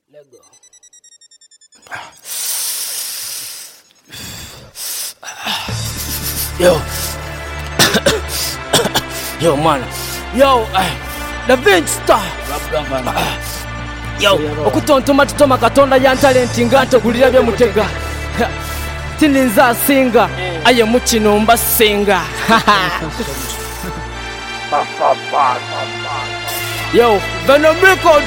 Lego. Yo. Yo, man. Yo, the Vince Star. Yo, okutontoma tutoma katonda ya talent ngante kulira bya mutega. Tininza singa, aye mukino mba singa. Yo, Venom Records.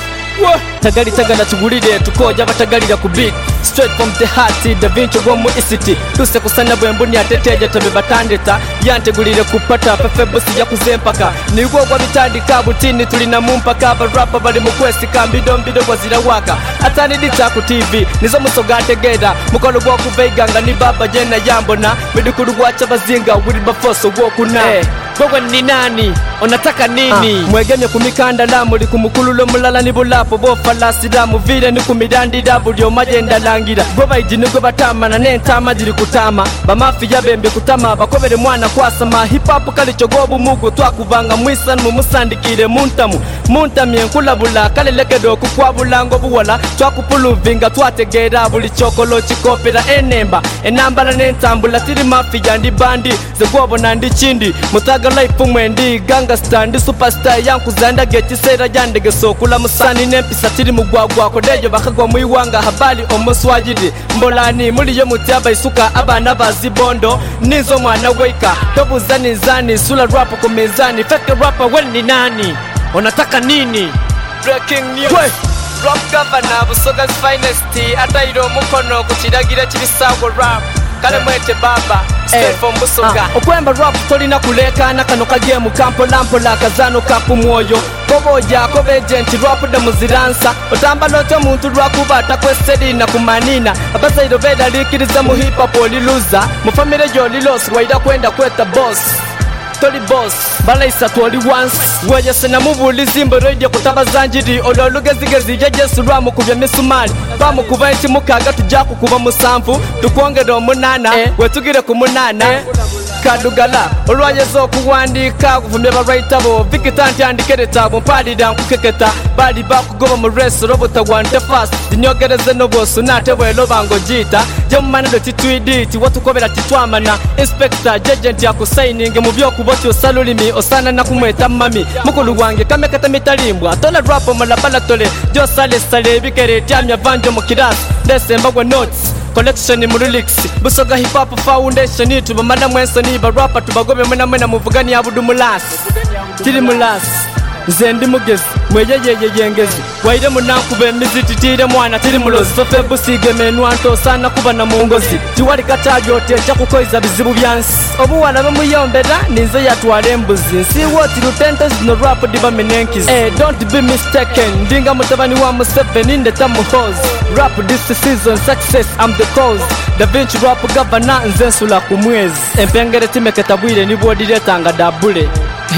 Tagali tagala tugulire tukoja batagalira ku beat straight from the heart Da Vinci go mu city tuse kusana bwembuni ateteje tobe batandeta yantegulire kupata fefebusi ya kuzempaka nigwo gwa bitandika butini tulina mumpaka ba rapper bali mu quest kambido mbido kwa zira waka atani dita ku TV nizo musoga tegeda mukolo gwo kuveiganga ni baba jena yambona midukuru gwacha bazinga with bafoso gwo kuna Gogo ni nani onataka nini mwegemye kumikanda la muri kumukululo mulala ni bulapo bo falasi da muvire ni kumidandi da bulyo magenda langira goba ijini goba tama na nentama jiri kutama bamafi yabembe kutama bakobere mwana kwasama hip hop kalicho gobu mugu twakuvanga mwisan mu musandikire muntamye nkulabula kalelekedo kukwabulango buwala twakupuluvinga twategera buli chokolo chikopera enemba enambala nentambula tiri mafi yandi bandi zegobo nandi chindi mutaga life mwendi ganga stand superstar yankuzanda gekisera yandege sokula musani nempisa tiri mugwagwa kodejo bakagwa muiwanga habali omoswajidi mbolani muri yo mutiaba isuka abana bazibondo nizo mwana weka tobuzani zani sula rap ku mezani fake rapper when ni nani onataka nini breaking news rap governor busoga's finest atairo mukono kukiragira kibisago rap kale mwete baba Stefan Busoga okwemba rap tolina kulekana kano kagemu kampo lampo la kazano kapu mwoyo koboja kobe agent rap da muziransa otamba loto muntu rwakubata kwesedi na kumanina abazairo beda likiriza mu hip hop liluza mu family jo lilos waida kwenda kweta boss Toli boss balaisa twali once weje sena mubulizi mboroje kutabazanjiri ololugezigezi jeje rwamu kubya misumali bamu kuba iki mukaga tujaku kuba musamvu tukongera omunana wetugire ku munana kadugala olwayezo kuwandika kuvumye ba writer bo vikitanti andikereta bo padida nkukeketa bali bakugoba mu rest robota wante fast dinyogereze no bosu natebwelo bango jita je mumanado titwidi ti watukobera titwamana inspector agent yakusigning mu byo kuboti osalulimi osana na kumweta mami mukulu wange kamekata mitalimbwa tola rap malabala tole jo sale bikere tyamya vanjo mu kiras desemba gwa notes collection mu lyrics Busoga hip hop foundation tubamana mwenso ni ba rapper tubagobe mwena muvugani abudu mulas tiri mulas zendi mugezi mweyeye yengezi waire munankube mizititire mwana tiri mulozi fefe busige menu anto sana kuba na mungozi tiwali katajo teja kukoiza bizibu byansi obuwala bamuyombera ninze yatwale embuzi si what lutentes no rap diva menenkiz don't be mistaken ndinga mutabani wa Museveni in the tamu hose rap this season success I'm the cause Da Vinci rap governor nzensula kumwezi empengere timeketabwire ni bodire tanga dabule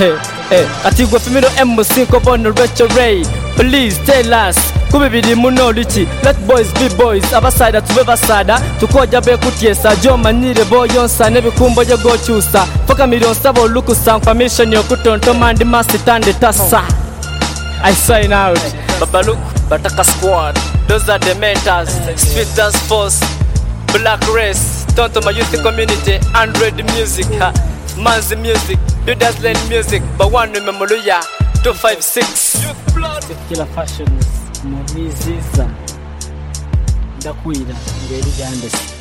atigwa femino MC ko bono Rachel Ray please tell us kubibiri muno lichi let boys be boys abasada tube basada tukoja be kutiesa jo manyire boyonsa nebikumbo je gochusa foka million sabo lukusa permission yo kutonto mandi masitande tasa I sign out Babaluk Bataka Squad those are the mentors Street Dance Force Black Race Tonto my youth community 100 music Man's music, do that land music, but one Memoluya 256. Kila fashion movies za ndakwira ngeri gandesi